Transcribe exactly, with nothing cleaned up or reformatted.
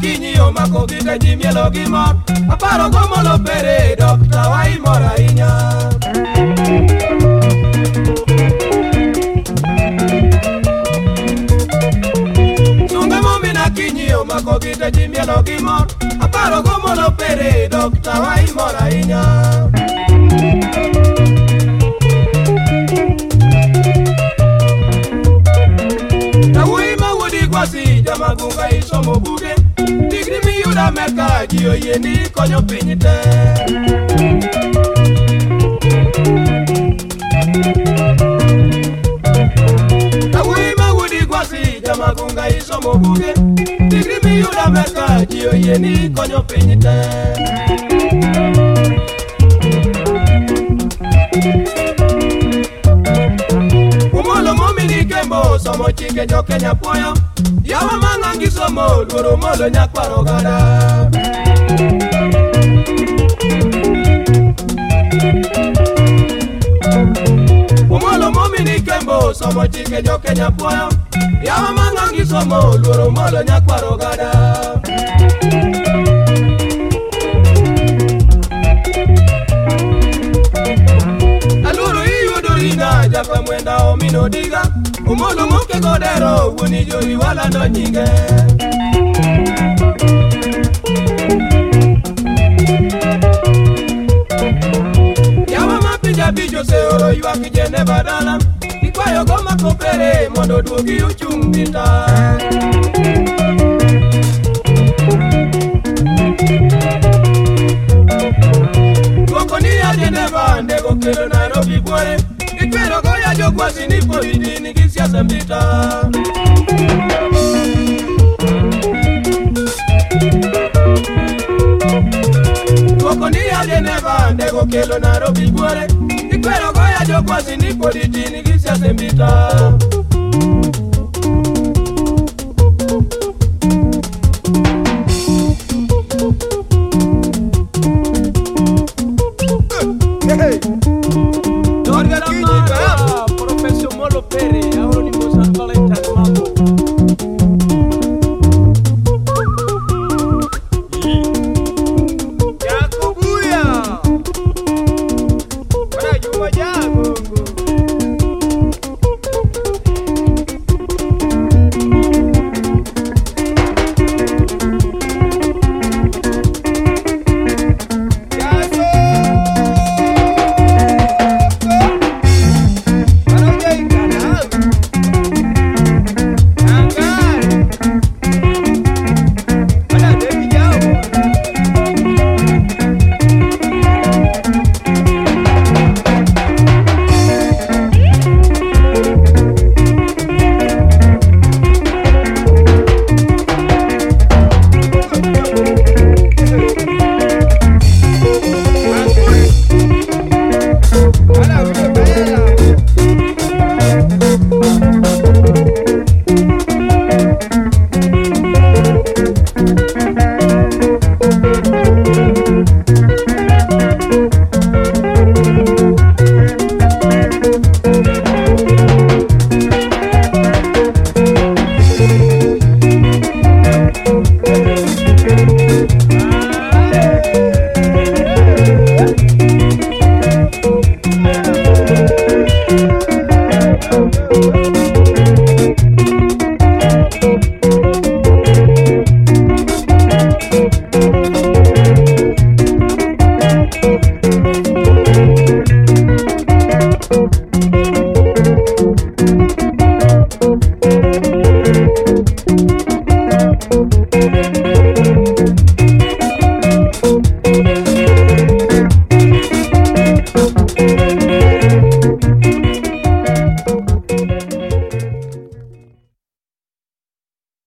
kinyi yo mako gita ji mielo gi mor aparo go molo pere dokta wa imor ahinya sunga momina kinyi yo mako gita ji mielo gi mor aparo go molo pere dokta wa imor ahinya Kwasi jamagunga isomo buge Digri mi yuda meka Jiyo yeni konyo pinyite Awui mawudi kwasi jamagunga isomo buge Digri mi yuda meka Jiyo yeni konyo pinyite Umolo momini kembo Somo chike jo Kenya poyo Yawa mangangi somo, luro molo nyakwaro gada Umolo momini kembo, somo chike jo Kenya poyo Yawa mangangi somo, luro molo nyakwaro gada Aluru iyudurina, jaka mwenda omino diga Umolo moke godero, wuni jori wala ndo nyinge Yawa mapinja bijo se oro ywa kijene badala Ikwayo goma kopere, mondo duogi uchung bita Goko ni ya Geneva, ndego kelo Nairobi bware Ikwero goya jokwasi ni politi ni kisiasa mbita Goko ni ya Geneva, ndego kelo Nairobi bware Ikwero goya jokwasi ni politi ni kisiasa mbita